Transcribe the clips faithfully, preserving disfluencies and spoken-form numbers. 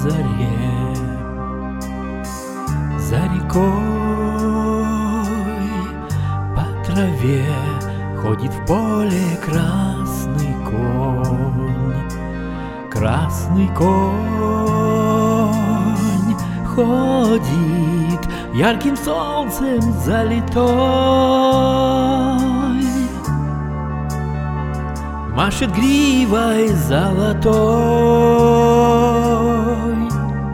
заре, за рекой по траве ходит в поле красный конь. Красный конь ходит, ярким солнцем залитой, машет гривой золотой.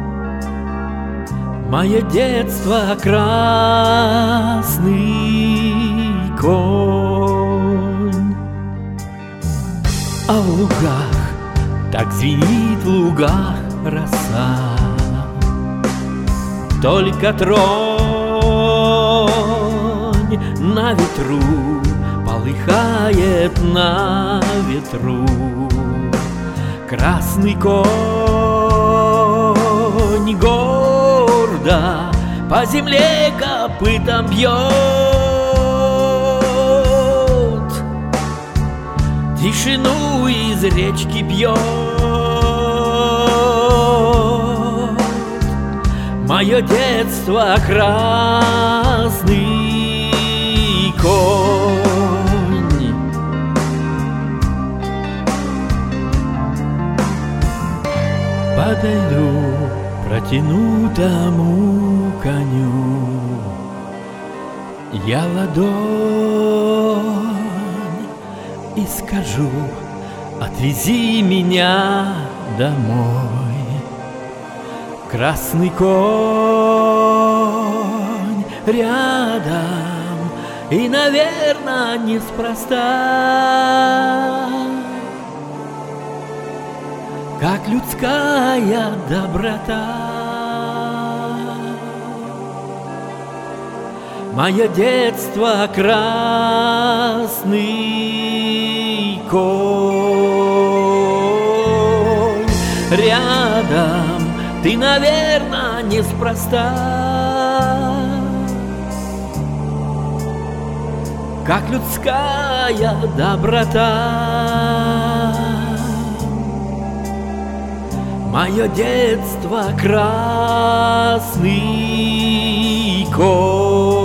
Мое детство — красный конь. А в лугах так звенит, в лугах роса, только тронь на ветру полыхает, на ветру. Красный конь гордо по земле копытом бьет, тишину из речки пьет. Мое детство — красный конь. Подойду протянутому коню я ладонь и скажу: отвези меня домой. Красный конь рядом, и, наверное, неспроста, как людская доброта. Мое детство — красный конь рядом, ты, наверное, неспроста, как людская доброта. Мое детство — красный конь.